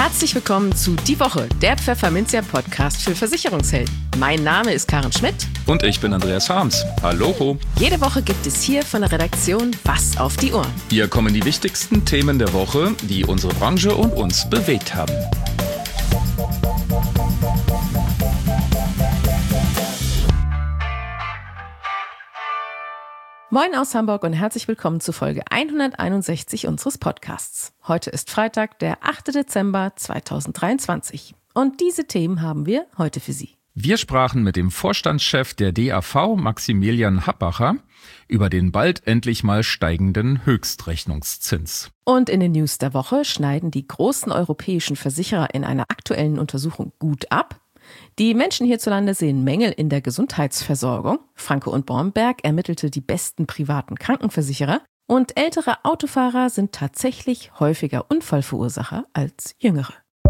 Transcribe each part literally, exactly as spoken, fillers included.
Herzlich willkommen zu Die Woche, der Pfefferminzia-Podcast für Versicherungshelden. Mein Name ist Karen Schmidt. Und ich bin Andreas Harms. Hallo. Jede Woche gibt es hier von der Redaktion was auf die Ohren. Hier kommen die wichtigsten Themen der Woche, die unsere Branche und uns bewegt haben. Moin aus Hamburg und herzlich willkommen zu Folge hunderteinundsechzig unseres Podcasts. Heute ist Freitag, der achte Dezember zweitausenddreiundzwanzig. Und diese Themen haben wir heute für Sie. Wir sprachen mit dem Vorstandschef der D A V, Maximilian Habbacher, über den bald endlich mal steigenden Höchstrechnungszins. Und in den News der Woche schneiden die großen europäischen Versicherer in einer aktuellen Untersuchung gut ab. Die Menschen hierzulande sehen Mängel in der Gesundheitsversorgung. Franke und Bornberg ermittelte die besten privaten Krankenversicherer. Und ältere Autofahrer sind tatsächlich häufiger Unfallverursacher als jüngere.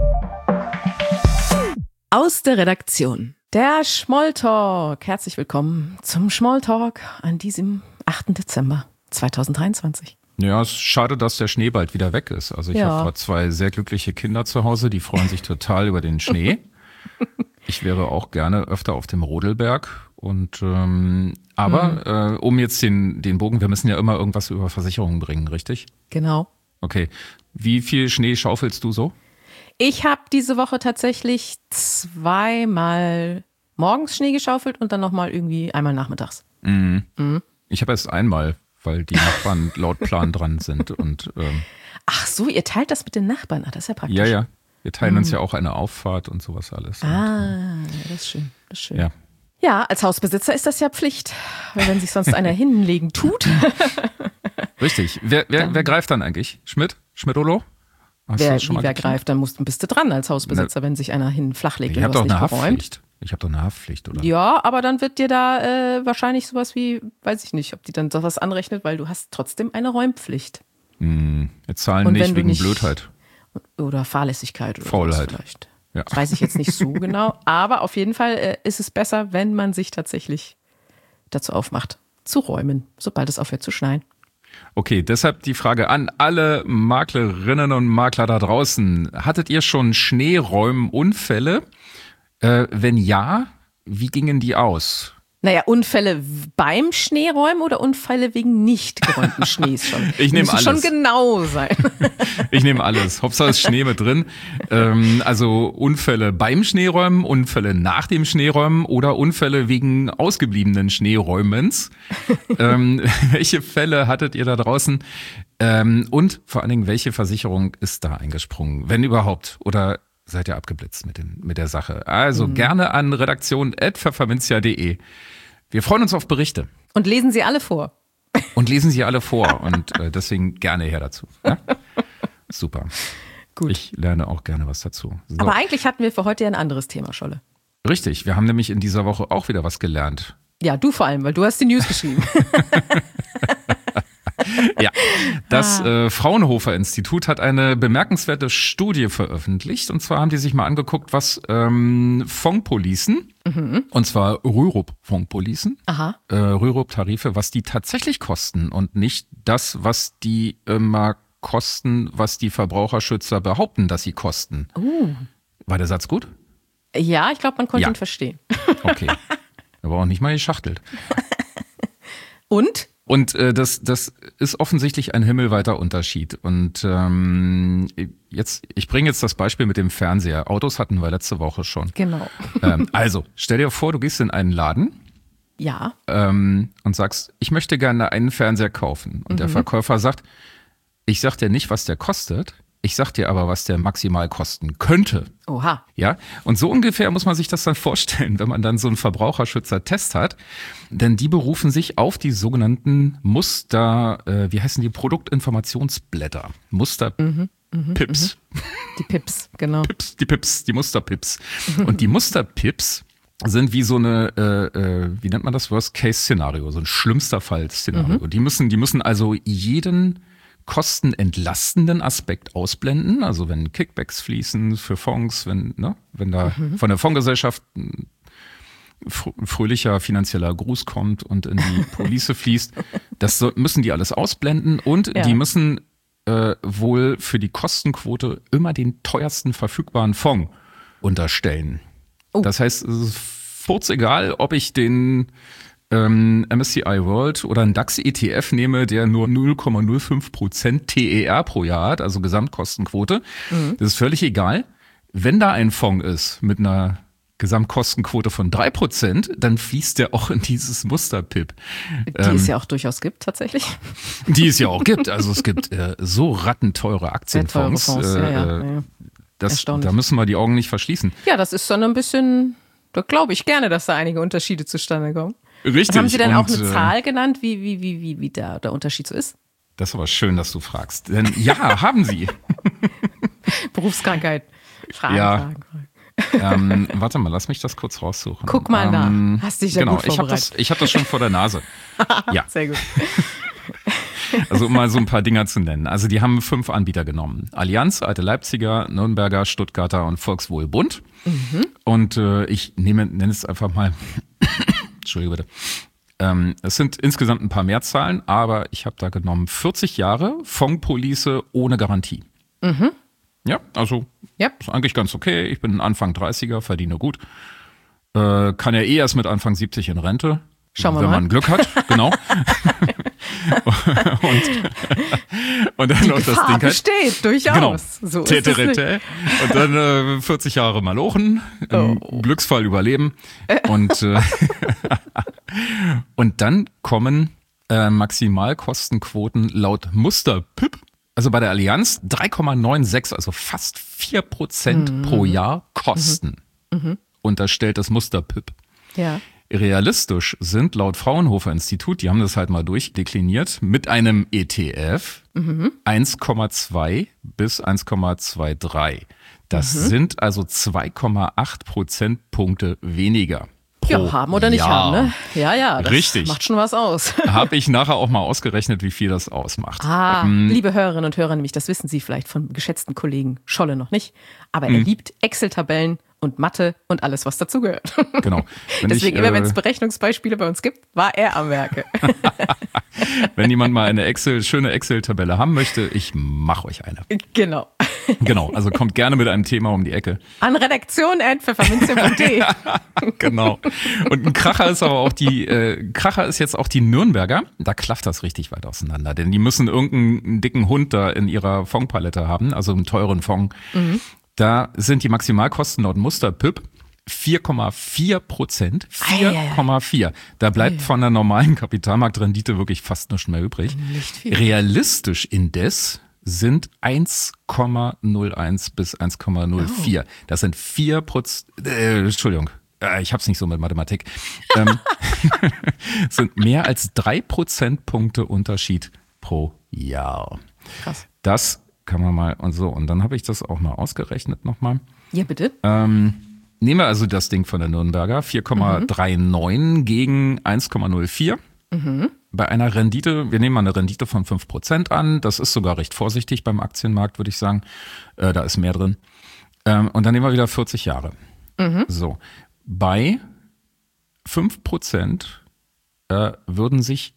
Aus der Redaktion. Der Schmolltalk. Herzlich willkommen zum Schmolltalk an diesem achten Dezember zweitausenddreiundzwanzig. Ja, es ist schade, dass der Schnee bald wieder weg ist. Also ich Ja. habe gerade zwei sehr glückliche Kinder zu Hause, die freuen sich total über den Schnee. Ich wäre auch gerne öfter auf dem Rodelberg. Und ähm, aber Mhm. äh, um jetzt den, den Bogen, wir müssen ja immer irgendwas über Versicherungen bringen, richtig? Genau. Okay. Wie viel Schnee schaufelst du so? Ich habe diese Woche tatsächlich zweimal morgens Schnee geschaufelt und dann nochmal irgendwie einmal nachmittags. Mhm. Mhm. Ich habe erst einmal, weil die Nachbarn laut Plan dran sind. Und ähm, Ach so, ihr teilt das mit den Nachbarn. Ah, das ist ja praktisch. ja, ja. Wir teilen uns ja auch eine Auffahrt und sowas alles. Ah, ja, das ist schön. Das ist schön. Ja. Ja, als Hausbesitzer ist das ja Pflicht, weil wenn sich sonst einer hinlegen tut. Richtig. Wer, wer, wer greift dann eigentlich? Schmidt? Schmidolo? Hast du wer das schon wie mal wer geklärt? greift, dann musst, bist du dran als Hausbesitzer, wenn sich einer hin flachlegt Ich habe und doch was eine nicht geräumt. Haftpflicht. Ich habe doch eine Haftpflicht, oder? Ja, aber dann wird dir da äh, wahrscheinlich sowas wie, weiß ich nicht, ob die dann sowas anrechnet, weil du hast trotzdem eine Räumpflicht. Hm, wir zahlen Und nicht wenn du wegen nicht- Blödheit. Oder Fahrlässigkeit oder Faulheit. sowas vielleicht. Ja. Das weiß ich jetzt nicht so genau. Aber auf jeden Fall äh, ist es besser, wenn man sich tatsächlich dazu aufmacht, zu räumen, sobald es aufhört zu schneien. Okay, deshalb die Frage an alle Maklerinnen und Makler da draußen. Hattet ihr schon Schneeräumunfälle? Äh, wenn ja, wie gingen die aus? Naja, Unfälle beim Schneeräumen oder Unfälle wegen nicht geräumten Schnees schon? Ich nehme Müssen schon alles. genau sein. Ich nehme alles. Hauptsache ist Schnee mit drin. Ähm, also Unfälle beim Schneeräumen, Unfälle nach dem Schneeräumen oder Unfälle wegen ausgebliebenen Schneeräumens. ähm, welche Fälle hattet ihr da draußen? Ähm, und vor allen Dingen, welche Versicherung ist da eingesprungen? Wenn überhaupt. Oder seid ihr abgeblitzt mit, den, mit der Sache? Also gerne an redaktion at pfefferminzia punkt de. Wir freuen uns auf Berichte. Und lesen sie alle vor. Und lesen sie alle vor. Und äh, deswegen gerne her dazu. Ja? Super. Gut. Ich lerne auch gerne was dazu. So. Aber eigentlich hatten wir für heute ja ein anderes Thema, Scholle. Richtig, wir haben nämlich in dieser Woche auch wieder was gelernt. Ja, du vor allem, weil du hast die News geschrieben. Ja, das äh, Fraunhofer-Institut hat eine bemerkenswerte Studie veröffentlicht. Und zwar haben die sich mal angeguckt, was ähm, Fondpolicen, mhm. und zwar Rürup-Fondpolicen, Aha. äh, Rürup-Tarife, was die tatsächlich kosten und nicht das, was die immer kosten, was die Verbraucherschützer behaupten, dass sie kosten. Uh. War der Satz gut? Ja, ich glaube, man konnte Ja. ihn verstehen. Okay. Aber auch nicht mal geschachtelt. Und? Und äh, das, das ist offensichtlich ein himmelweiter Unterschied. Und ähm, jetzt, ich bringe jetzt das Beispiel mit dem Fernseher. Autos hatten wir letzte Woche schon. Genau. Ähm, also, stell dir vor, du gehst in einen Laden Ja. ähm, und sagst, ich möchte gerne einen Fernseher kaufen. Und der Verkäufer sagt, ich sag dir nicht, was der kostet, ich sag dir aber, was der maximal kosten könnte. Oha. Ja, und so ungefähr muss man sich das dann vorstellen, wenn man dann so einen Verbraucherschützer-Test hat. Denn die berufen sich auf die sogenannten Muster, äh, wie heißen die, Produktinformationsblätter. Muster Mhm, mhm, Pips. mhm. Die Pips, genau. Pips, die Pips, die Musterpips. Und die Musterpips sind wie so eine, äh, äh, wie nennt man das, Worst-Case-Szenario, so ein schlimmster Fall-Szenario. Mhm. Die müssen, die müssen also jeden kostenentlastenden Aspekt ausblenden, also wenn Kickbacks fließen für Fonds, wenn, ne, wenn da Mhm. von der Fondsgesellschaft ein fr- fröhlicher finanzieller Gruß kommt und in die Police fließt, das so, müssen die alles ausblenden und Ja. die müssen äh, wohl für die Kostenquote immer den teuersten verfügbaren Fonds unterstellen. Oh. Das heißt, es ist furzegal, ob ich den ähm, M S C I World oder einen DAX-E T F nehme, der nur null Komma null fünf Prozent T E R pro Jahr hat, also Gesamtkostenquote. Mhm. Das ist völlig egal. Wenn da ein Fonds ist mit einer Gesamtkostenquote von drei Prozent, dann fließt der auch in dieses Muster-P I P. Die ähm, es ja auch durchaus gibt, tatsächlich. Die es ja auch gibt. Also es gibt äh, so rattenteure Aktienfonds. Sehr teure Fonds, äh, ja, ja, ja. Das, da müssen wir die Augen nicht verschließen. Ja, das ist dann ein bisschen, da glaube ich gerne, dass da einige Unterschiede zustande kommen. Richtig. Und haben Sie denn Und, auch eine äh, Zahl genannt, wie, wie, wie, wie, wie der, der Unterschied so ist? Das ist aber schön, dass du fragst. Denn ja, haben Sie. Berufskrankheit. Fragen, ja. Fragen, Fragen. ähm, warte mal, lass mich das kurz raussuchen. Guck mal ähm, nach. Hast dich ja genau, gut vorbereitet. Ich habe das, ich hab das schon vor der Nase. Ja. Sehr gut. Also um mal so ein paar Dinger zu nennen. Also die haben fünf Anbieter genommen. Allianz, Alte Leipziger, Nürnberger, Stuttgarter und Volkswohlbund. Mhm. Und äh, ich nehme, nenne es einfach mal, Entschuldige bitte. Ähm, es sind insgesamt ein paar Mehrzahlen, aber ich habe da genommen vierzig Jahre Fondspolice ohne Garantie. Mhm. Ja, also yep. Ist eigentlich ganz okay. Ich bin Anfang dreißiger, verdiene gut. Äh, kann ja eh erst mit Anfang siebzig in Rente. Schauen wir wenn mal. man Glück hat, genau. und, und dann die noch das Gefahr Ding halt. besteht, durchaus. Genau. So ist es nicht. Und dann äh, vierzig Jahre Malochen, im oh. Glücksfall überleben. Und, äh, und dann kommen äh, Maximalkostenquoten laut Muster-P I P. Also bei der Allianz drei Komma sechsundneunzig, also fast vier Prozent mhm. pro Jahr Kosten. Mhm. Unterstellt das Muster-P I P. Ja. Realistisch sind laut Fraunhofer Institut, die haben das halt mal durchdekliniert, mit einem E T F mhm. eins Komma zwei bis eins Komma dreiundzwanzig. Das mhm. sind also zwei Komma acht Prozentpunkte weniger. Ja, haben oder nicht Jahr. haben, ne? Ja, ja, das Richtig. macht schon was aus. Habe ich nachher auch mal ausgerechnet, wie viel das ausmacht. Ah, ähm, liebe Hörerinnen und Hörer, nämlich, das wissen Sie vielleicht von geschätzten Kollegen Scholle noch nicht, aber er mhm. liebt Excel-Tabellen und Mathe und alles, was dazugehört. Genau. Wenn Deswegen ich, immer, äh, wenn es Berechnungsbeispiele bei uns gibt, war er am Werke. Wenn jemand mal eine Excel, schöne Excel-Tabelle haben möchte, ich mache euch eine. Genau. Genau, also kommt gerne mit einem Thema um die Ecke. An redaktion at pfefferminzia punkt de. Genau. Und ein Kracher ist aber auch die, äh, Kracher ist jetzt auch die Nürnberger. Da klafft das richtig weit auseinander, denn die müssen irgendeinen dicken Hund da in ihrer Fondspalette haben, also einen teuren Fonds. Mhm. Da sind die Maximalkosten laut Muster-P I P vier Komma vier Prozent. vier Komma vier. Da bleibt von der normalen Kapitalmarktrendite wirklich fast nichts mehr übrig. Nicht viel. Realistisch indes sind eins Komma null eins bis eins Komma null vier. Oh. Das sind vier Prozent, äh, Entschuldigung, äh, ich hab's nicht so mit Mathematik. ähm, sind mehr als drei Prozentpunkte Unterschied pro Jahr. Krass. Das kann man mal, und so, und dann habe ich das auch mal ausgerechnet nochmal. Ja, bitte. Ähm, nehmen wir also das Ding von der Nürnberger, vier Komma neununddreißig mhm. gegen eins Komma null vier. Mhm. Bei einer Rendite, wir nehmen mal eine Rendite von fünf Prozent an, das ist sogar recht vorsichtig beim Aktienmarkt, würde ich sagen, äh, da ist mehr drin. Ähm, und dann nehmen wir wieder vierzig Jahre. Mhm. So, bei fünf Prozent äh, würden sich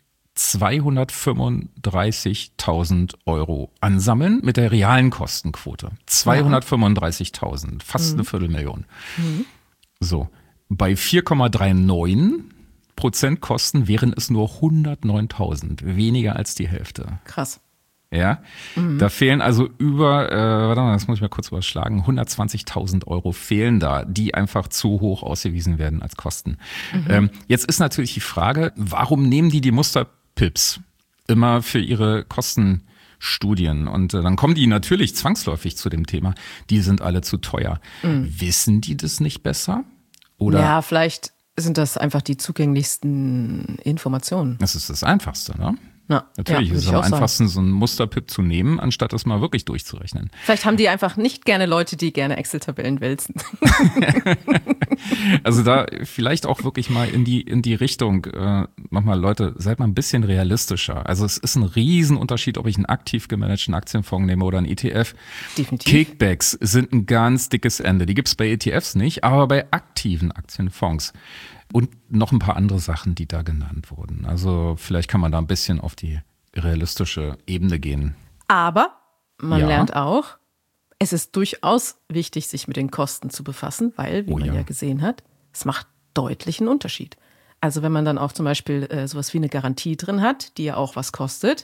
zweihundertfünfunddreißigtausend Euro ansammeln mit der realen Kostenquote. zweihundertfünfunddreißigtausend, fast mhm. eine Viertelmillion. Mhm. So, bei vier Komma neununddreißig Prozent Kosten wären es nur hundertneuntausend, weniger als die Hälfte. Krass. Ja, mhm. Da fehlen also über, äh, warte mal, das muss ich mal kurz überschlagen, hundertzwanzigtausend Euro fehlen da, die einfach zu hoch ausgewiesen werden als Kosten. Mhm. Ähm, jetzt ist natürlich die Frage, warum nehmen die die Muster-P I Ps immer für ihre Kostenstudien? Und äh, dann kommen die natürlich zwangsläufig zu dem Thema, die sind alle zu teuer. Mhm. Wissen die das nicht besser? Oder? Ja, vielleicht sind das einfach die zugänglichsten Informationen. Das ist das Einfachste, ne? Na, Natürlich ja, ist es am einfachsten, so ein Muster-P I P zu nehmen, anstatt das mal wirklich durchzurechnen. Vielleicht haben die einfach nicht gerne Leute, die gerne Excel-Tabellen wälzen. Also da vielleicht auch wirklich mal in die in die Richtung, äh, nochmal Leute, seid mal ein bisschen realistischer. Also es ist ein Riesenunterschied, ob ich einen aktiv gemanagten Aktienfonds nehme oder einen E T F. Definitiv. Kickbacks sind ein ganz dickes Ende. Die gibt's bei E T Fs nicht, aber bei aktiven Aktienfonds. Und noch ein paar andere Sachen, die da genannt wurden. Also vielleicht kann man da ein bisschen auf die realistische Ebene gehen. Aber man Ja. lernt auch, es ist durchaus wichtig, sich mit den Kosten zu befassen, weil, wie Oh man ja. ja gesehen hat, es macht deutlichen Unterschied. Also wenn man dann auch zum Beispiel äh, sowas wie eine Garantie drin hat, die ja auch was kostet,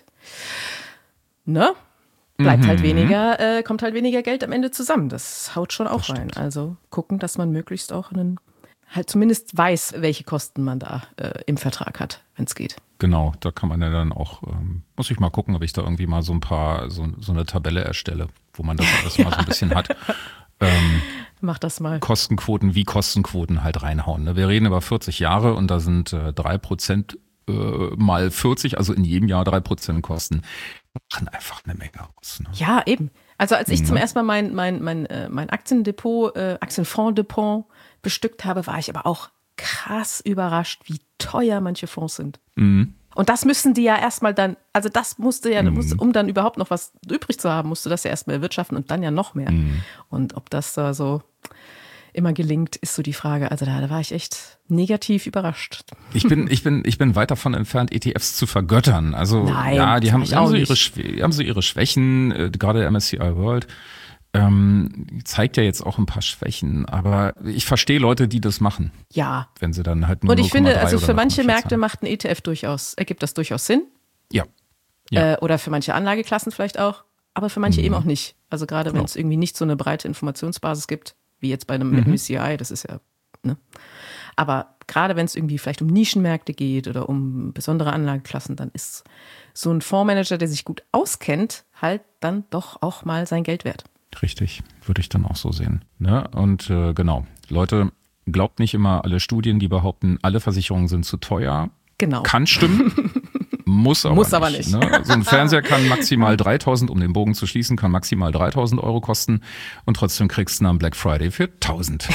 ne? Bleibt Mhm. halt weniger, äh, kommt halt weniger Geld am Ende zusammen. Das haut schon auch Das rein. stimmt. Also gucken, dass man möglichst auch einen, halt zumindest weiß, welche Kosten man da äh, im Vertrag hat, wenn es geht. Genau, da kann man ja dann auch, ähm, muss ich mal gucken, ob ich da irgendwie mal so ein paar, so, so eine Tabelle erstelle, wo man das alles mal so ein bisschen hat. Ähm, Mach das mal. Kostenquoten wie Kostenquoten halt reinhauen. Ne? Wir reden über vierzig Jahre und da sind äh, drei Prozent äh, mal vierzig, also in jedem Jahr drei Prozent Kosten. Machen einfach eine Menge aus. Ne? Ja, eben. Also als ich Mhm. zum ersten Mal mein, mein, mein, äh, mein Aktiendepot, äh, Aktienfondsdepot bestückt habe, war ich aber auch krass überrascht, wie teuer manche Fonds sind. Mhm. Und das müssen die ja erstmal dann, also das musste ja, Mhm. musste, um dann überhaupt noch was übrig zu haben, musst du das ja erstmal erwirtschaften und dann ja noch mehr. Mhm. Und ob das da so immer gelingt, ist so die Frage. Also da, da war ich echt negativ überrascht. Ich bin, ich bin, ich bin weit davon entfernt, E T Fs zu vergöttern. Also Nein, ja, die das haben, mach ich die haben, auch so nicht. ihre, Schwä- die haben so ihre Schwächen, äh, gerade der M S C I World. Ähm, zeigt ja jetzt auch ein paar Schwächen, aber ich verstehe Leute, die das machen, Ja. wenn sie dann halt nur Und ich finde, null Komma drei also oder für manche null Komma vier Märkte zahlen. macht ein E T F durchaus, ergibt das durchaus Sinn. Ja. Ja. Äh, oder für manche Anlageklassen vielleicht auch, aber für manche Mhm. eben auch nicht. Also gerade Genau. wenn es irgendwie nicht so eine breite Informationsbasis gibt, wie jetzt bei einem Mhm. M S C I, das ist ja, ne? Aber gerade wenn es irgendwie vielleicht um Nischenmärkte geht oder um besondere Anlageklassen, dann ist so ein Fondsmanager, der sich gut auskennt, halt dann doch auch mal sein Geld wert. Richtig, würde ich dann auch so sehen. Ne? Und äh, genau, Leute, glaubt nicht immer alle Studien, die behaupten, alle Versicherungen sind zu teuer. Genau. Kann stimmen, muss aber Muss nicht. aber nicht. Ne? So ein Fernseher kann maximal dreitausend, um den Bogen zu schließen, kann maximal dreitausend Euro kosten und trotzdem kriegst du ihn am Black Friday für tausend.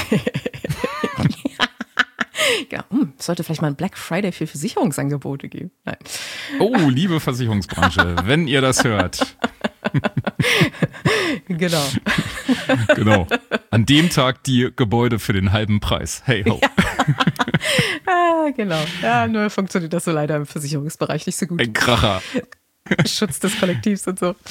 Ja, hm, es sollte vielleicht mal ein Black Friday für Versicherungsangebote geben. Nein. Oh, liebe Versicherungsbranche, wenn ihr das hört, Genau. genau, an dem Tag die Gebäude für den halben Preis. Hey ho, Ah, genau. Ja, nur funktioniert das so leider im Versicherungsbereich nicht so gut. ein Kracher. Schutz des Kollektivs und so.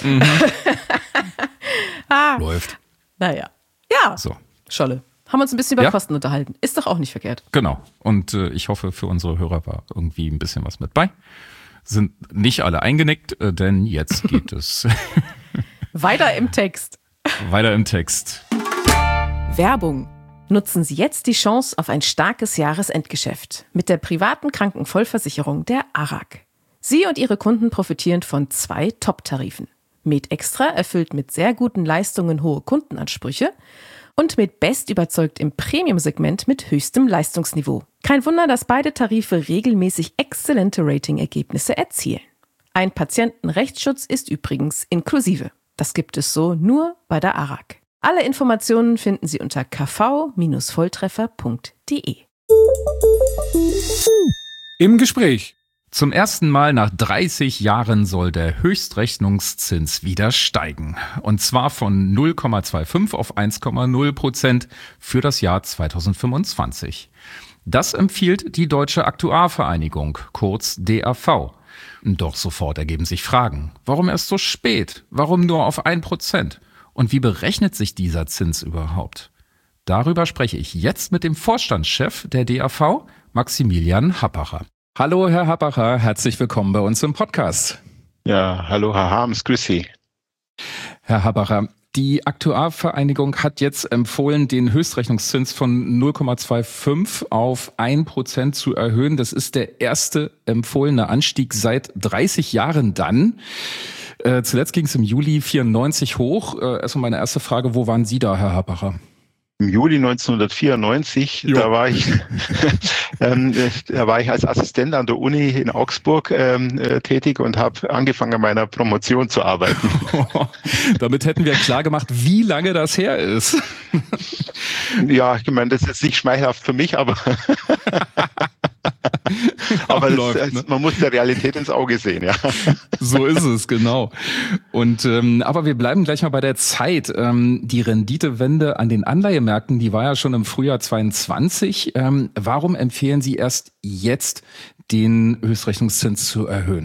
Läuft. Naja. Ja, So. Scholle. Haben wir uns ein bisschen über Ja. Kosten unterhalten. Ist doch auch nicht verkehrt. Genau. Und äh, ich hoffe, für unsere Hörer war irgendwie ein bisschen was mit bei. Sind nicht alle eingenickt, äh, denn jetzt geht es Weiter im Text. weiter im Text. Werbung. Nutzen Sie jetzt die Chance auf ein starkes Jahresendgeschäft mit der privaten Krankenvollversicherung der A R A G. Sie und Ihre Kunden profitieren von zwei Top-Tarifen. Med Extra erfüllt mit sehr guten Leistungen hohe Kundenansprüche und Med Best überzeugt im Premium-Segment mit höchstem Leistungsniveau. Kein Wunder, dass beide Tarife regelmäßig exzellente Rating-Ergebnisse erzielen. Ein Patientenrechtsschutz ist übrigens inklusive. Das gibt es so nur bei der A R A G. Alle Informationen finden Sie unter k v Volltreffer punkt d e. Im Gespräch. Zum ersten Mal nach dreißig Jahren soll der Höchstrechnungszins wieder steigen. Und zwar von null Komma fünfundzwanzig auf eins Komma null Prozent für das Jahr zweitausendfünfundzwanzig. Das empfiehlt die Deutsche Aktuarvereinigung, kurz D A V. Doch sofort ergeben sich Fragen. Warum erst so spät? Warum nur auf ein Prozent? Und wie berechnet sich dieser Zins überhaupt? Darüber spreche ich jetzt mit dem Vorstandschef der D A V, Maximilian Happacher. Hallo, Herr Happacher, herzlich willkommen bei uns im Podcast. Ja, hallo Herr Harms, grüß Sie. Herr Happacher, die Aktuarvereinigung hat jetzt empfohlen, den Höchstrechnungszins von null Komma fünfundzwanzig auf ein Prozent zu erhöhen. Das ist der erste empfohlene Anstieg seit dreißig Jahren dann. Äh, zuletzt ging es im Juli vierundneunzig hoch. Äh, erstmal meine erste Frage, wo waren Sie da, Herr Happacher? Im Juli neunzehnhundertvierundneunzig, Jo. da war ich, ähm, da war ich als Assistent an der Uni in Augsburg ähm, äh, tätig und habe angefangen, an meiner Promotion zu arbeiten. Damit hätten wir klar gemacht, wie lange das her ist. Ja, ich meine, das ist jetzt nicht schmeichelhaft für mich, aber, aber das, Läuft, das, ne? man muss der Realität ins Auge sehen, ja. So ist es, genau. Und ähm, aber wir bleiben gleich mal bei der Zeit. Ähm, die Renditewende an den Anleihemärkten, die war ja schon im Frühjahr zweiundzwanzig. Ähm, warum empfehlen Sie erst jetzt, den Höchstrechnungszins zu erhöhen?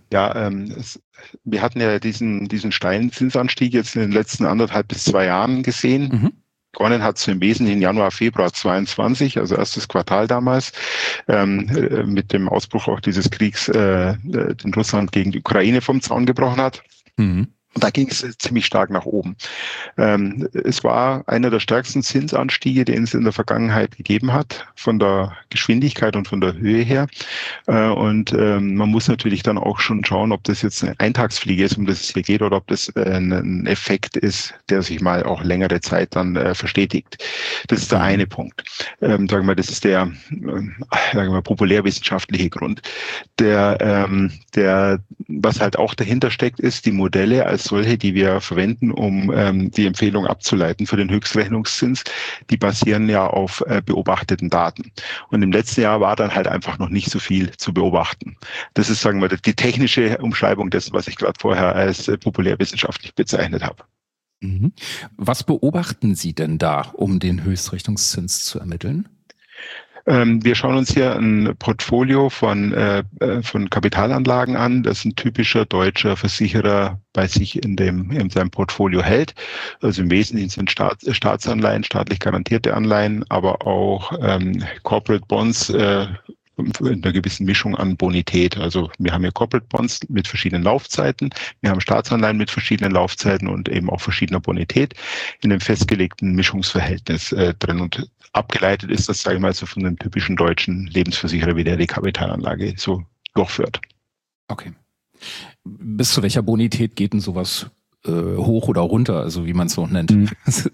Ja, ähm, es, wir hatten ja diesen, diesen steilen Zinsanstieg jetzt in den letzten anderthalb bis zwei Jahren gesehen. Mhm. Begonnen hat es im Wesentlichen Januar, Februar zweiundzwanzig, also erstes Quartal damals, ähm, mit dem Ausbruch auch dieses Kriegs, äh, den Russland gegen die Ukraine vom Zaun gebrochen hat. Mhm. Und da ging es ziemlich stark nach oben. Ähm, es war einer der stärksten Zinsanstiege, den es in der Vergangenheit gegeben hat, von der Geschwindigkeit und von der Höhe her. Äh, und ähm, man muss natürlich dann auch schon schauen, ob das jetzt eine Eintagsfliege ist, um das es hier geht, oder ob das äh, ein Effekt ist, der sich mal auch längere Zeit dann äh, verstetigt. Das ist der eine Punkt. Ähm, sagen wir, das ist der äh, sagen wir, populärwissenschaftliche Grund. Der, ähm, der, was halt auch dahinter steckt, ist die Modelle als solche, die wir verwenden, um ähm, die Empfehlung abzuleiten für den Höchstrechnungszins, die basieren ja auf äh, beobachteten Daten. Und im letzten Jahr war dann halt einfach noch nicht so viel zu beobachten. Das ist, sagen wir, die technische Umschreibung dessen, was ich gerade vorher als äh, populärwissenschaftlich bezeichnet habe. Mhm. Was beobachten Sie denn da, um den Höchstrechnungszins zu ermitteln? Wir schauen uns hier ein Portfolio von, äh, von Kapitalanlagen an, das ein typischer deutscher Versicherer bei sich in dem, in seinem Portfolio hält. Also im Wesentlichen sind Staats, Staatsanleihen, staatlich garantierte Anleihen, aber auch ähm, Corporate Bonds, äh, in einer gewissen Mischung an Bonität. Also wir haben hier Corporate Bonds mit verschiedenen Laufzeiten, wir haben Staatsanleihen mit verschiedenen Laufzeiten und eben auch verschiedener Bonität in einem festgelegten Mischungsverhältnis äh, drin. Und abgeleitet ist das, sage ich mal, so von einem typischen deutschen Lebensversicherer, wie der die Kapitalanlage so durchführt. Okay. Bis zu welcher Bonität geht denn sowas äh, hoch oder runter, also wie man es so nennt? Mhm.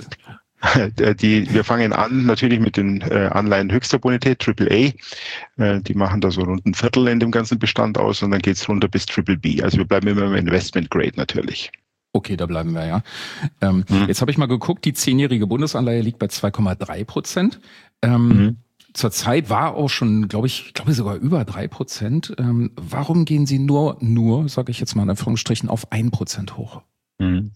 Die, wir fangen an natürlich mit den äh, Anleihen höchster Bonität, Triple A. Äh, die machen da so rund ein Viertel in dem ganzen Bestand aus und dann geht's runter bis Triple B. Also wir bleiben immer im Investment Grade natürlich. Okay, da bleiben wir, ja. Ähm, mhm. Jetzt habe ich mal geguckt, die zehnjährige Bundesanleihe liegt bei zwei Komma drei Prozent. Ähm, mhm. Zurzeit war auch schon, glaube ich, glaube ich sogar über drei Prozent. Ähm, warum gehen Sie nur, nur, sage ich jetzt mal in Anführungsstrichen, auf ein Prozent hoch? Mhm.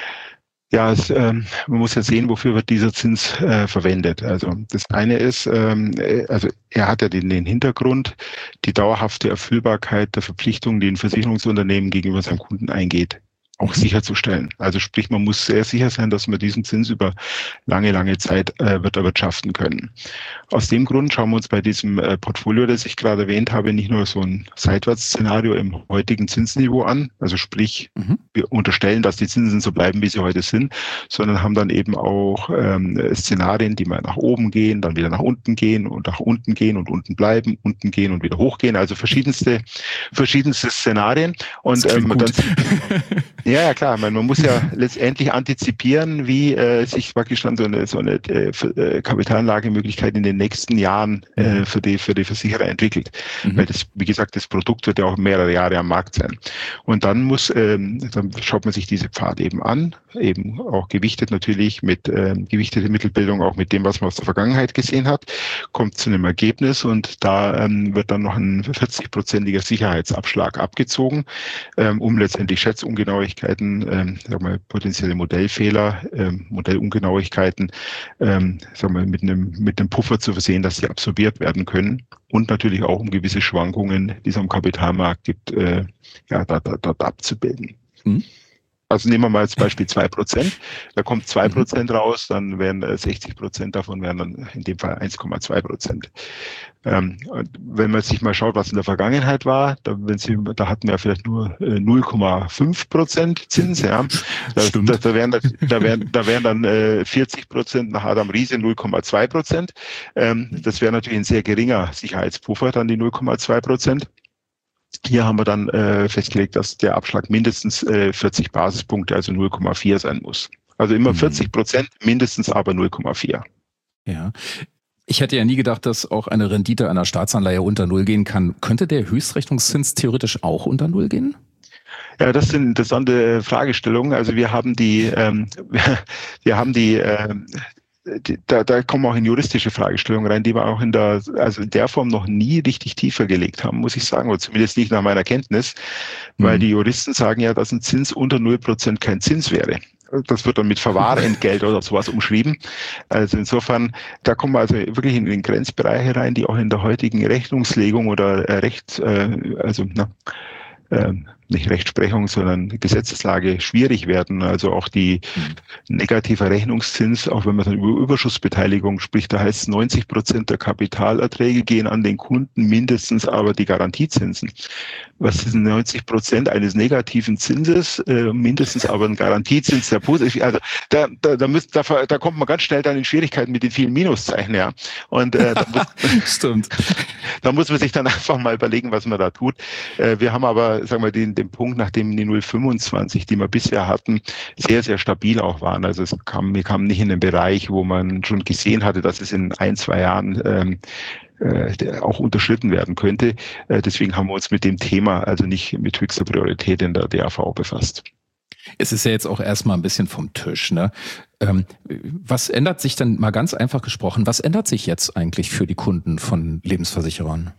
Ja, es, ähm, man muss ja sehen, wofür wird dieser Zins äh, verwendet. Also das eine ist, ähm, also er hat ja den, den Hintergrund, die dauerhafte Erfüllbarkeit der Verpflichtungen, die ein Versicherungsunternehmen gegenüber seinem Kunden eingeht, auch sicherzustellen. Also sprich, man muss sehr sicher sein, dass wir diesen Zins über lange, lange Zeit äh, wird erwirtschaften können. Aus dem Grund schauen wir uns bei diesem äh, Portfolio, das ich gerade erwähnt habe, nicht nur so ein Seitwärtsszenario im heutigen Zinsniveau an, also sprich, mhm. wir unterstellen, dass die Zinsen so bleiben, wie sie heute sind, sondern haben dann eben auch ähm, Szenarien, die mal nach oben gehen, dann wieder nach unten gehen und nach unten gehen und unten bleiben, unten gehen und wieder hochgehen, also verschiedenste, verschiedenste Szenarien. Und ähm, dann ja, ja, klar. Man, man muss ja letztendlich antizipieren, wie äh, sich praktisch dann so eine, so eine äh, Kapitalanlagemöglichkeit in den nächsten Jahren äh, für die für die Versicherer entwickelt. Mhm. Weil das, wie gesagt, das Produkt wird ja auch mehrere Jahre am Markt sein. Und dann muss, ähm, dann schaut man sich diese Pfad eben an, eben auch gewichtet natürlich mit ähm, gewichtete Mittelbildung, auch mit dem, was man aus der Vergangenheit gesehen hat, kommt zu einem Ergebnis und da ähm, wird dann noch ein vierzig-prozentiger Sicherheitsabschlag abgezogen, ähm, um letztendlich Schätzungenauigkeit Ähm, sagen wir, potenzielle Modellfehler, ähm, Modellungenauigkeiten ähm, sagen wir, mit einem mit einem Puffer zu versehen, dass sie absorbiert werden können und natürlich auch um gewisse Schwankungen, die es am Kapitalmarkt gibt, äh, ja, dort, dort abzubilden. Mhm. Also nehmen wir mal als Beispiel zwei Prozent, da kommt zwei Prozent raus, dann wären sechzig Prozent davon wären dann in dem Fall eins Komma zwei Prozent. Ähm, wenn man sich mal schaut, was in der Vergangenheit war, da, wenn Sie, da hatten wir vielleicht nur äh, null Komma fünf Prozent Zins. Ja. Da, da, da, wären, da, wären, da wären dann äh, vierzig Prozent nach Adam Riese null Komma zwei Prozent. Ähm, das wäre natürlich ein sehr geringer Sicherheitspuffer, dann die null Komma zwei Prozent. Hier haben wir dann äh, festgelegt, dass der Abschlag mindestens äh, vierzig Basispunkte, also null Komma vier sein muss. Also immer vierzig Prozent, mindestens aber null Komma vier. Ja. Ich hätte ja nie gedacht, dass auch eine Rendite einer Staatsanleihe unter Null gehen kann. Könnte der Höchstrechnungszins theoretisch auch unter Null gehen? Ja, das sind interessante Fragestellungen. Also wir haben die, ähm, wir haben die, äh, die da, da kommen auch in juristische Fragestellungen rein, die wir auch in der, also in der Form noch nie richtig tiefer gelegt haben, muss ich sagen, oder zumindest nicht nach meiner Kenntnis, mhm. weil die Juristen sagen ja, dass ein Zins unter null Prozent kein Zins wäre. Das wird dann mit Verwahrentgelt oder sowas umschrieben. Also insofern, da kommen wir also wirklich in den Grenzbereiche rein, die auch in der heutigen Rechnungslegung oder Recht, äh, also na, ähm, nicht Rechtsprechung, sondern Gesetzeslage schwierig werden. Also auch die negative Rechnungszins, auch wenn man dann über Überschussbeteiligung spricht, da heißt es neunzig Prozent der Kapitalerträge gehen an den Kunden, mindestens aber die Garantiezinsen. Was sind neunzig Prozent eines negativen Zinses, äh, mindestens aber ein Garantiezins der positiv? Also da, da, da, müsst, da, da kommt man ganz schnell dann in Schwierigkeiten mit den vielen Minuszeichen, ja. Und äh, da, muss, Stimmt. da muss man sich dann einfach mal überlegen, was man da tut. Äh, wir haben aber, sagen wir, den, den Punkt, nachdem die null Komma fünfundzwanzig, die wir bisher hatten, sehr, sehr stabil auch waren. Also es kam, wir kamen nicht in den Bereich, wo man schon gesehen hatte, dass es in ein, zwei Jahren ähm, äh, auch unterschritten werden könnte. Äh, deswegen haben wir uns mit dem Thema also nicht mit höchster Priorität in der D A V befasst. Es ist ja jetzt auch erstmal ein bisschen vom Tisch, ne? Ähm, was ändert sich dann, mal ganz einfach gesprochen, was ändert sich jetzt eigentlich für die Kunden von Lebensversicherern?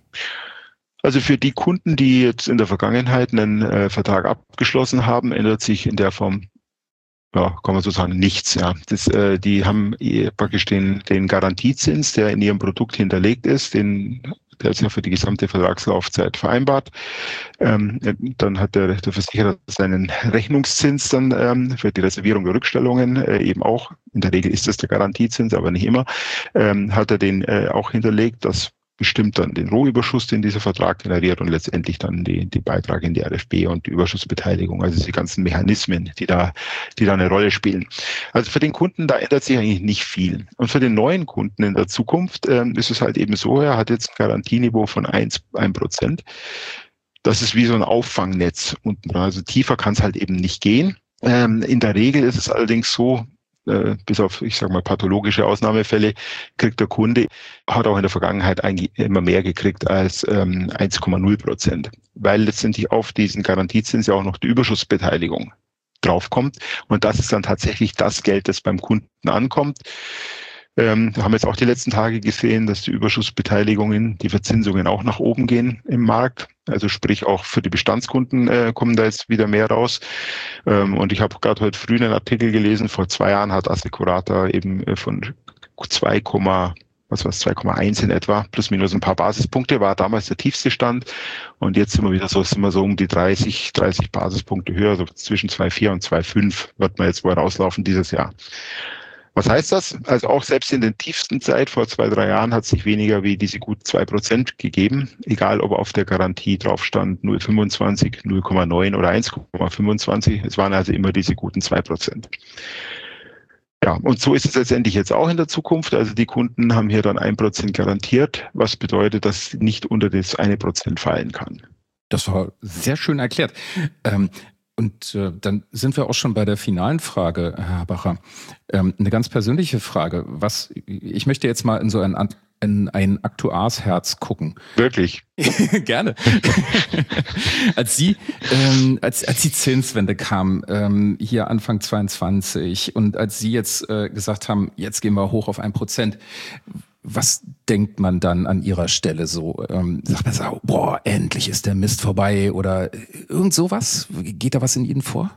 Also für die Kunden, die jetzt in der Vergangenheit einen äh, Vertrag abgeschlossen haben, ändert sich in der Form, ja, kann man so sagen, nichts. Ja, das, äh, die haben praktisch den, den Garantiezins, der in ihrem Produkt hinterlegt ist, den der ist ja für die gesamte Vertragslaufzeit vereinbart. Ähm, dann hat der, der Versicherer seinen Rechnungszins dann ähm, für die Reservierung der Rückstellungen äh, eben auch. In der Regel ist das der Garantiezins, aber nicht immer. Ähm, hat er den äh, auch hinterlegt. Das bestimmt dann den Rohüberschuss, den dieser Vertrag generiert und letztendlich dann die, die Beitrag in die R F B und die Überschussbeteiligung, also die ganzen Mechanismen, die da, die da eine Rolle spielen. Also für den Kunden, da ändert sich eigentlich nicht viel. Und für den neuen Kunden in der Zukunft ähm, ist es halt eben so, er hat jetzt ein Garantieniveau von eins Prozent. Das ist wie so ein Auffangnetz unten dran. Also tiefer kann es halt eben nicht gehen. Ähm, in der Regel ist es allerdings so, bis auf, ich sage mal, pathologische Ausnahmefälle, kriegt der Kunde, hat auch in der Vergangenheit eigentlich immer mehr gekriegt als ähm, eins Komma null Prozent, weil letztendlich auf diesen Garantiezins ja auch noch die Überschussbeteiligung draufkommt und das ist dann tatsächlich das Geld, das beim Kunden ankommt. Ähm, wir haben jetzt auch die letzten Tage gesehen, dass die Überschussbeteiligungen, die Verzinsungen auch nach oben gehen im Markt. Also sprich auch für die Bestandskunden äh, kommen da jetzt wieder mehr raus. Ähm, und ich habe gerade heute früh einen Artikel gelesen, vor zwei Jahren hat Assecurata eben äh, von zwei, was war es, zwei Komma eins in etwa, plus minus ein paar Basispunkte, war damals der tiefste Stand. Und jetzt sind wir wieder so, sind wir so um die dreißig, dreißig Basispunkte höher, so zwischen zwei Komma vier und zwei Komma fünf wird man jetzt wohl rauslaufen dieses Jahr. Was heißt das? Also auch selbst in der tiefsten Zeit vor zwei, drei Jahren hat sich weniger wie diese gut zwei Prozent gegeben, egal ob auf der Garantie drauf stand null Komma fünfundzwanzig, null Komma neun oder eins Komma fünfundzwanzig. Es waren also immer diese guten zwei Prozent. Ja, und so ist es letztendlich jetzt auch in der Zukunft. Also die Kunden haben hier dann ein Prozent garantiert, was bedeutet, dass nicht unter das eine Prozent fallen kann. Das war sehr schön erklärt. Ähm Und äh, dann sind wir auch schon bei der finalen Frage, Herr Habacher. Ähm, eine ganz persönliche Frage. Was, ich möchte jetzt mal in so ein, in ein Aktuarsherz gucken. Wirklich? Gerne. als Sie, ähm, als, als die Zinswende kam, ähm, hier Anfang zweiundzwanzig und als Sie jetzt äh, gesagt haben, jetzt gehen wir hoch auf ein Prozent, was denkt man dann an Ihrer Stelle so? Ähm, sagt man so, boah, endlich ist der Mist vorbei oder irgend sowas? Geht da was in Ihnen vor?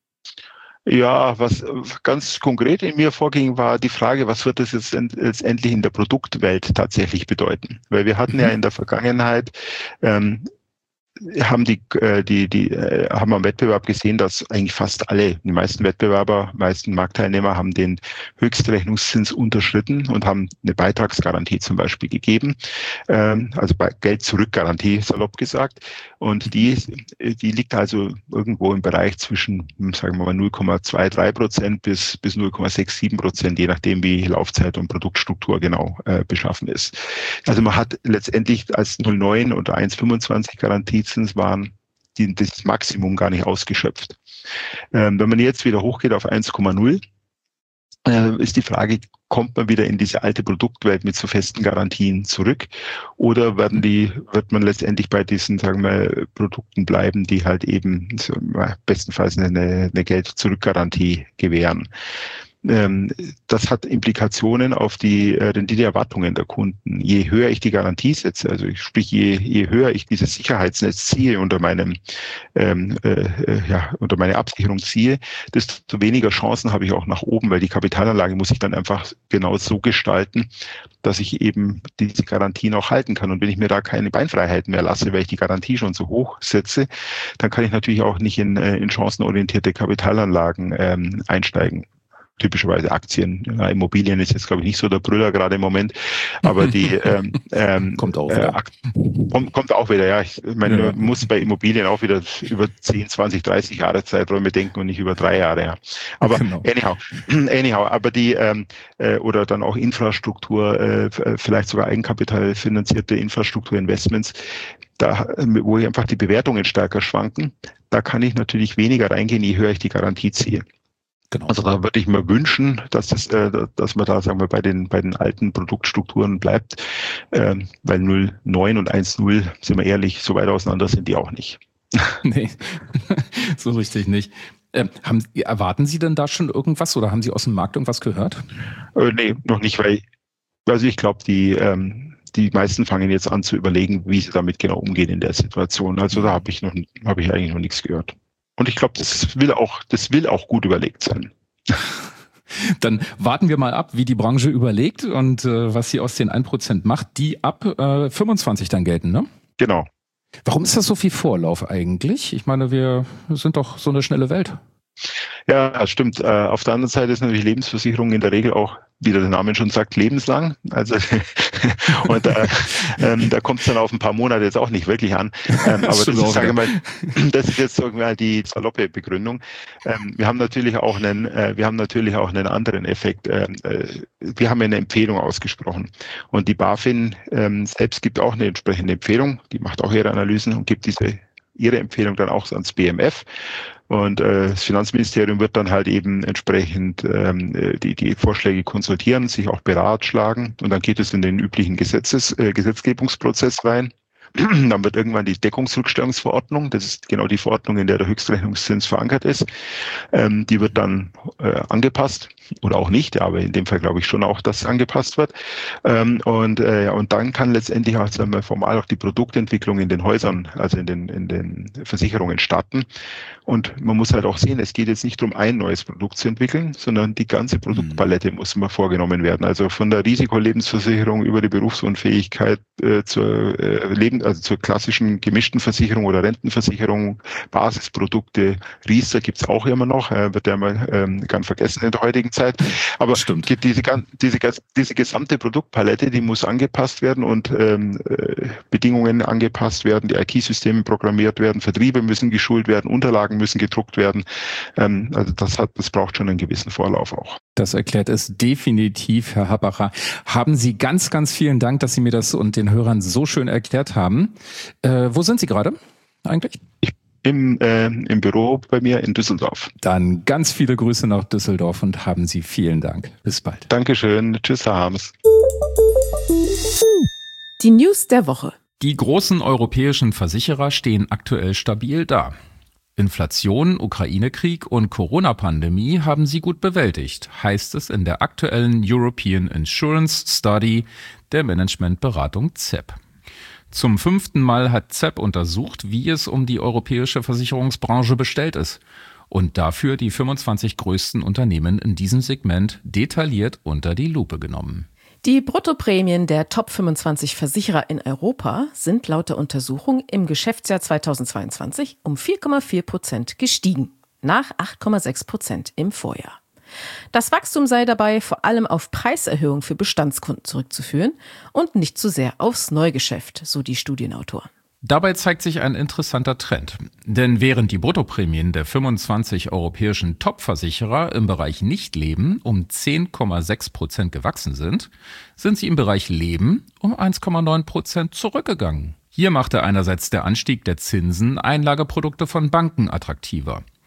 Ja, was ganz konkret in mir vorging, war die Frage, was wird das jetzt letztendlich in der Produktwelt tatsächlich bedeuten? Weil wir hatten ja in der Vergangenheit ähm, haben die, die, die, haben am Wettbewerb gesehen, dass eigentlich fast alle, die meisten Wettbewerber, meisten Marktteilnehmer haben den Höchstrechnungszins unterschritten und haben eine Beitragsgarantie zum Beispiel gegeben, also bei Geld-Zurück-Garantie, salopp gesagt. Und die, die liegt also irgendwo im Bereich zwischen, sagen wir mal, null Komma zweiundzwanzig Prozent bis, bis null Komma siebenundsechzig Prozent, je nachdem, wie Laufzeit und Produktstruktur genau äh, beschaffen ist. Also man hat letztendlich als null Komma neun oder eins Komma fünfundzwanzig Garantie waren die, das Maximum gar nicht ausgeschöpft. Ähm, wenn man jetzt wieder hochgeht auf eins Komma null, äh, ist die Frage, kommt man wieder in diese alte Produktwelt mit so festen Garantien zurück oder werden die, wird man letztendlich bei diesen, sagen wir, Produkten bleiben, die halt eben so, bestenfalls eine, eine Geld-Zurück-Garantie gewähren? ähm, das hat Implikationen auf die äh, Renditeerwartungen der Kunden. Je höher ich die Garantie setze, also ich, sprich je, je höher ich dieses Sicherheitsnetz ziehe unter meinem ähm, äh, ja unter meine Absicherung ziehe, desto weniger Chancen habe ich auch nach oben, weil die Kapitalanlage muss ich dann einfach genau so gestalten, dass ich eben diese Garantien auch halten kann. Und wenn ich mir da keine Beinfreiheiten mehr lasse, weil ich die Garantie schon so hoch setze, dann kann ich natürlich auch nicht in, in chancenorientierte Kapitalanlagen ähm, einsteigen. Typischerweise Aktien, ja, Immobilien ist jetzt, glaube ich, nicht so der Brüller gerade im Moment, aber die ähm, ähm, kommt auch wieder. Äh, kommt, kommt auch wieder, ja. Ich meine, ja. Man muss bei Immobilien auch wieder über zehn, zwanzig, dreißig Jahre Zeiträume denken und nicht über drei Jahre, ja. Aber genau. anyhow, anyhow, aber die ähm, äh, oder dann auch Infrastruktur, äh, vielleicht sogar eigenkapitalfinanzierte Infrastrukturinvestments, da, wo einfach die Bewertungen stärker schwanken, da kann ich natürlich weniger reingehen, je höher ich die Garantie ziehe. Genau. Also da würde ich mir wünschen, dass es, äh, dass man da, sagen wir, bei den bei den alten Produktstrukturen bleibt, äh, weil null Komma neun und eins Komma null, sind wir ehrlich, so weit auseinander sind die auch nicht. Nee, so richtig nicht. Ähm, haben, erwarten Sie denn da schon irgendwas oder haben Sie aus dem Markt irgendwas gehört? Äh, nee, noch nicht, weil also ich glaube, die ähm, die meisten fangen jetzt an zu überlegen, wie sie damit genau umgehen in der Situation. Also da habe ich noch habe ich eigentlich noch nichts gehört. Und ich glaube, das will auch, das will auch gut überlegt sein. Dann warten wir mal ab, wie die Branche überlegt und äh, was sie aus den ein Prozent macht, die ab äh, fünfundzwanzig dann gelten, ne? Genau. Warum ist das so viel Vorlauf eigentlich? Ich meine, wir sind doch so eine schnelle Welt. Ja, stimmt. Äh, auf der anderen Seite ist natürlich Lebensversicherung in der Regel auch, wie der Name schon sagt, lebenslang. Also und äh, ähm, da kommt es dann auf ein paar Monate jetzt auch nicht wirklich an. Ähm, aber das ist, sage ich mal, das ist jetzt irgendwie die saloppe Begründung. Ähm, wir haben natürlich auch einen, äh, wir haben natürlich auch einen anderen Effekt. Ähm, äh, wir haben eine Empfehlung ausgesprochen und die BaFin ähm, selbst gibt auch eine entsprechende Empfehlung. Die macht auch ihre Analysen und gibt diese ihre Empfehlung dann auch ans B M F. Und äh, das Finanzministerium wird dann halt eben entsprechend ähm, die, die Vorschläge konsultieren, sich auch beratschlagen und dann geht es in den üblichen Gesetzes, äh, Gesetzgebungsprozess rein. Dann wird irgendwann die Deckungsrückstellungsverordnung, das ist genau die Verordnung, in der der Höchstrechnungszins verankert ist, ähm, die wird dann äh, angepasst oder auch nicht, aber in dem Fall glaube ich schon auch, dass es angepasst wird. Ähm, und, äh, ja, und dann kann letztendlich auch sagen wir, formal auch die Produktentwicklung in den Häusern, also in den, in den Versicherungen starten. Und man muss halt auch sehen, es geht jetzt nicht darum, ein neues Produkt zu entwickeln, sondern die ganze Produktpalette muss immer vorgenommen werden. Also von der Risikolebensversicherung über die Berufsunfähigkeit äh, zur äh, Leben, also zur klassischen gemischten Versicherung oder Rentenversicherung, Basisprodukte, Riester gibt's auch immer noch, äh, wird ja mal ähm, gern vergessen in der heutigen Zeit. Aber Stimmt. Diese, diese, diese gesamte Produktpalette, die muss angepasst werden und ähm, Bedingungen angepasst werden, die I T-Systeme programmiert werden, Vertriebe müssen geschult werden, Unterlagen müssen gedruckt werden. Ähm, also das hat, das braucht schon einen gewissen Vorlauf auch. Das erklärt es definitiv, Herr Habacher. Haben Sie ganz, ganz vielen Dank, dass Sie mir das und den Hörern so schön erklärt haben. Äh, wo sind Sie gerade eigentlich? Ich Im, äh, im Büro bei mir in Düsseldorf. Dann ganz viele Grüße nach Düsseldorf und haben Sie vielen Dank. Bis bald. Dankeschön. Tschüss, Herr Harms. Die News der Woche. Die großen europäischen Versicherer stehen aktuell stabil da. Inflation, Ukraine-Krieg und Corona-Pandemie haben sie gut bewältigt, heißt es in der aktuellen European Insurance Study der Managementberatung Z E P. Zum fünften Mal hat Z E P untersucht, wie es um die europäische Versicherungsbranche bestellt ist und dafür die fünfundzwanzig größten Unternehmen in diesem Segment detailliert unter die Lupe genommen. Die Bruttoprämien der Top fünfundzwanzig Versicherer in Europa sind laut der Untersuchung im Geschäftsjahr zweitausendzweiundzwanzig um vier Komma vier Prozent gestiegen, nach acht Komma sechs Prozent im Vorjahr. Das Wachstum sei dabei vor allem auf Preiserhöhungen für Bestandskunden zurückzuführen und nicht zu sehr aufs Neugeschäft, so die Studienautoren. Dabei zeigt sich ein interessanter Trend. Denn während die Bruttoprämien der fünfundzwanzig europäischen Top-Versicherer im Bereich Nicht-Leben um zehn Komma sechs Prozent gewachsen sind, sind sie im Bereich Leben um eins Komma neun Prozent zurückgegangen. Hier machte einerseits der Anstieg der Zinsen Einlageprodukte von Banken attraktiver.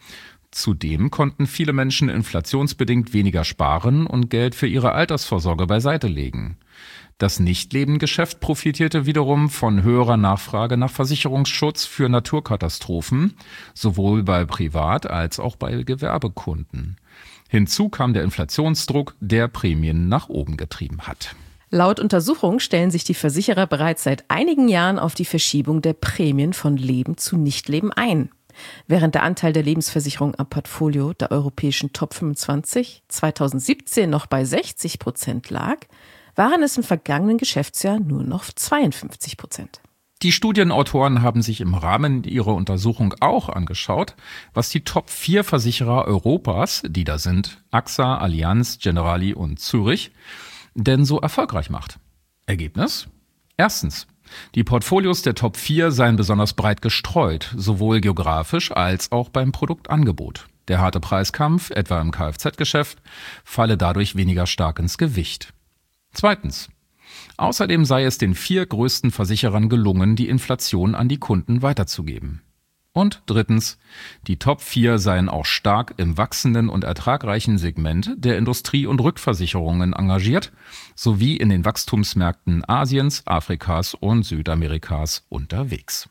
Zudem konnten viele Menschen inflationsbedingt weniger sparen und Geld für ihre Altersvorsorge beiseite legen. Das Nichtlebengeschäft profitierte wiederum von höherer Nachfrage nach Versicherungsschutz für Naturkatastrophen, sowohl bei Privat- als auch bei Gewerbekunden. Hinzu kam der Inflationsdruck, der Prämien nach oben getrieben hat. Laut Untersuchung stellen sich die Versicherer bereits seit einigen Jahren auf die Verschiebung der Prämien von Leben zu Nichtleben ein. Während der Anteil der Lebensversicherung am Portfolio der europäischen Top fünfundzwanzig zweitausendsiebzehn noch bei sechzig Prozent lag, waren es im vergangenen Geschäftsjahr nur noch zweiundfünfzig Prozent. Die Studienautoren haben sich im Rahmen ihrer Untersuchung auch angeschaut, was die Top vier Versicherer Europas, die da sind AXA, Allianz, Generali und Zürich, denn so erfolgreich macht. Ergebnis? Erstens. Die Portfolios der Top vier seien besonders breit gestreut, sowohl geografisch als auch beim Produktangebot. Der harte Preiskampf, etwa im Kfz-Geschäft, falle dadurch weniger stark ins Gewicht. Zweitens. Außerdem sei es den vier größten Versicherern gelungen, die Inflation an die Kunden weiterzugeben. Und drittens, die Top vier seien auch stark im wachsenden und ertragreichen Segment der Industrie- und Rückversicherungen engagiert, sowie in den Wachstumsmärkten Asiens, Afrikas und Südamerikas unterwegs.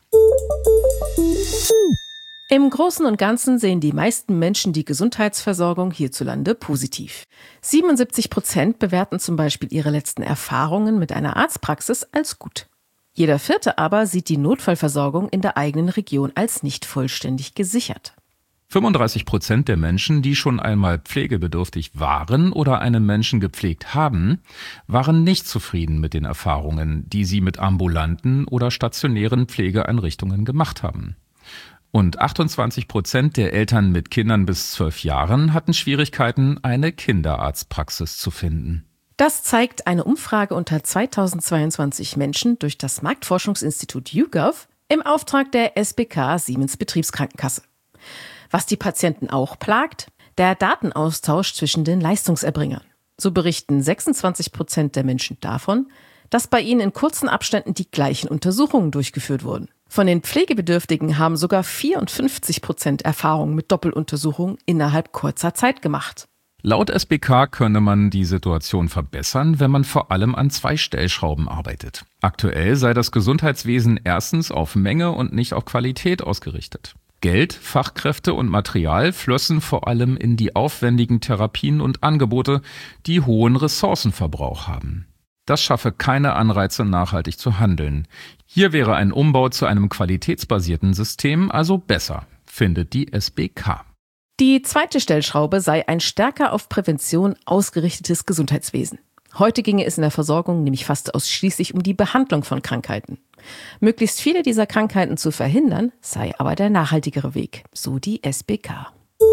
Im Großen und Ganzen sehen die meisten Menschen die Gesundheitsversorgung hierzulande positiv. siebenundsiebzig Prozent bewerten zum Beispiel ihre letzten Erfahrungen mit einer Arztpraxis als gut. Jeder Vierte aber sieht die Notfallversorgung in der eigenen Region als nicht vollständig gesichert. fünfunddreißig Prozent der Menschen, die schon einmal pflegebedürftig waren oder einen Menschen gepflegt haben, waren nicht zufrieden mit den Erfahrungen, die sie mit ambulanten oder stationären Pflegeeinrichtungen gemacht haben. Und achtundzwanzig Prozent der Eltern mit Kindern bis zwölf Jahren hatten Schwierigkeiten, eine Kinderarztpraxis zu finden. Das zeigt eine Umfrage unter zweitausendzweiundzwanzig Menschen durch das Marktforschungsinstitut YouGov im Auftrag der S B K Siemens Betriebskrankenkasse. Was die Patienten auch plagt, der Datenaustausch zwischen den Leistungserbringern. So berichten sechsundzwanzig Prozent der Menschen davon, dass bei ihnen in kurzen Abständen die gleichen Untersuchungen durchgeführt wurden. Von den Pflegebedürftigen haben sogar vierundfünfzig Prozent Erfahrung mit Doppeluntersuchungen innerhalb kurzer Zeit gemacht. Laut S B K könne man die Situation verbessern, wenn man vor allem an zwei Stellschrauben arbeitet. Aktuell sei das Gesundheitswesen erstens auf Menge und nicht auf Qualität ausgerichtet. Geld, Fachkräfte und Material flössen vor allem in die aufwendigen Therapien und Angebote, die hohen Ressourcenverbrauch haben. Das schaffe keine Anreize, nachhaltig zu handeln. Hier wäre ein Umbau zu einem qualitätsbasierten System also besser, findet die S B K. Die zweite Stellschraube sei ein stärker auf Prävention ausgerichtetes Gesundheitswesen. Heute ginge es in der Versorgung nämlich fast ausschließlich um die Behandlung von Krankheiten. Möglichst viele dieser Krankheiten zu verhindern, sei aber der nachhaltigere Weg, so die S B K.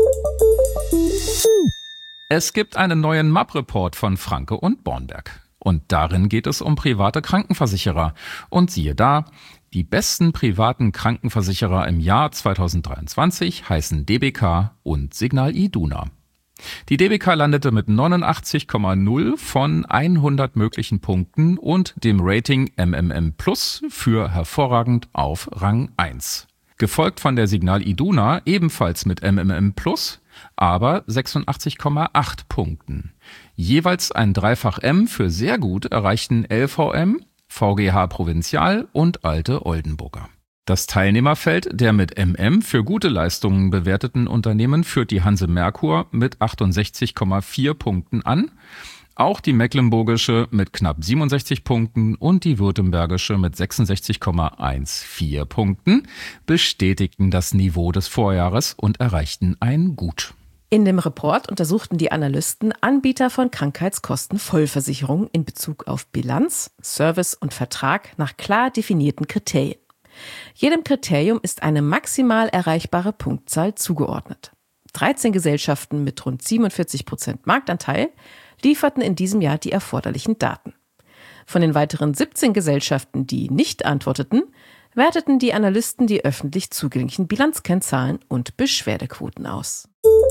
Es gibt einen neuen M A P-Report von Franke und Bornberg. Und darin geht es um private Krankenversicherer. Und siehe da, die besten privaten Krankenversicherer im Jahr zweitausenddreiundzwanzig heißen D B K und Signal Iduna. Die D B K landete mit neunundachtzig Komma null von hundert möglichen Punkten und dem Rating M M M Plus für hervorragend auf Rang eins. Gefolgt von der Signal Iduna ebenfalls mit M M M Plus, aber sechsundachtzig Komma acht Punkten. Jeweils ein Dreifach M für sehr gut erreichten L V M, V G H Provinzial und Alte Oldenburger. Das Teilnehmerfeld der mit M M für gute Leistungen bewerteten Unternehmen führt die Hanse Merkur mit achtundsechzig Komma vier Punkten an, auch die Mecklenburgische mit knapp siebenundsechzig Punkten und die Württembergische mit sechsundsechzig Komma vierzehn Punkten bestätigten das Niveau des Vorjahres und erreichten ein Gut. In dem Report untersuchten die Analysten Anbieter von Krankheitskostenvollversicherungen in Bezug auf Bilanz, Service und Vertrag nach klar definierten Kriterien. Jedem Kriterium ist eine maximal erreichbare Punktzahl zugeordnet. dreizehn Gesellschaften mit rund siebenundvierzig Prozent Marktanteil lieferten in diesem Jahr die erforderlichen Daten. Von den weiteren siebzehn Gesellschaften, die nicht antworteten, werteten die Analysten die öffentlich zugänglichen Bilanzkennzahlen und Beschwerdequoten aus.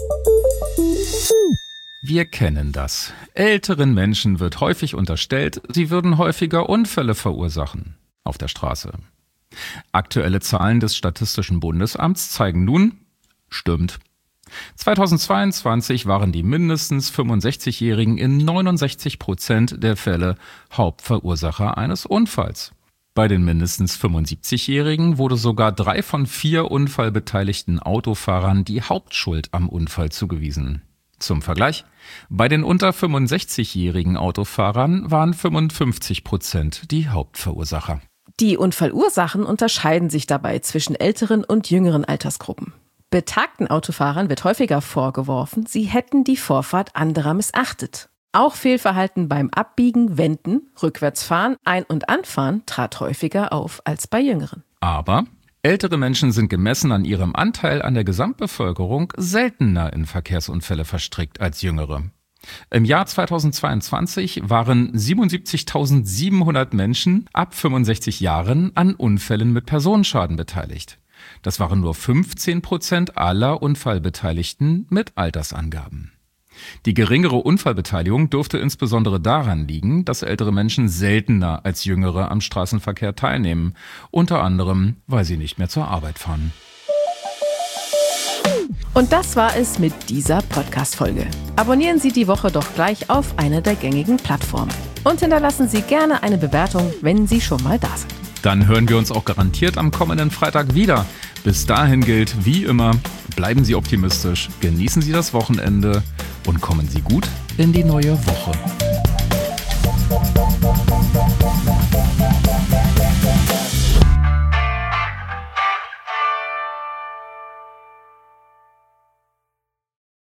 Wir kennen das. Älteren Menschen wird häufig unterstellt, sie würden häufiger Unfälle verursachen auf der Straße. Aktuelle Zahlen des Statistischen Bundesamts zeigen nun, stimmt. zweitausendzweiundzwanzig waren die mindestens fünfundsechzigjährigen in neunundsechzig Prozent der Fälle Hauptverursacher eines Unfalls. Bei den mindestens fünfundsiebzigjährigen wurde sogar drei von vier unfallbeteiligten Autofahrern die Hauptschuld am Unfall zugewiesen. Zum Vergleich: Bei den unter fünfundsechzigjährigen Autofahrern waren fünfundfünfzig Prozent die Hauptverursacher. Die Unfallursachen unterscheiden sich dabei zwischen älteren und jüngeren Altersgruppen. Betagten Autofahrern wird häufiger vorgeworfen, sie hätten die Vorfahrt anderer missachtet. Auch Fehlverhalten beim Abbiegen, Wenden, Rückwärtsfahren, Ein- und Anfahren trat häufiger auf als bei Jüngeren. Aber ältere Menschen sind gemessen an ihrem Anteil an der Gesamtbevölkerung seltener in Verkehrsunfälle verstrickt als Jüngere. Im Jahr zweitausendzweiundzwanzig waren siebenundsiebzigtausendsiebenhundert Menschen ab fünfundsechzig Jahren an Unfällen mit Personenschaden beteiligt. Das waren nur fünfzehn Prozent aller Unfallbeteiligten mit Altersangaben. Die geringere Unfallbeteiligung dürfte insbesondere daran liegen, dass ältere Menschen seltener als Jüngere am Straßenverkehr teilnehmen, unter anderem, weil sie nicht mehr zur Arbeit fahren. Und das war es mit dieser Podcast-Folge. Abonnieren Sie die Woche doch gleich auf einer der gängigen Plattformen. Und hinterlassen Sie gerne eine Bewertung, wenn Sie schon mal da sind. Dann hören wir uns auch garantiert am kommenden Freitag wieder. Bis dahin gilt, wie immer, bleiben Sie optimistisch, genießen Sie das Wochenende und kommen Sie gut in die neue Woche.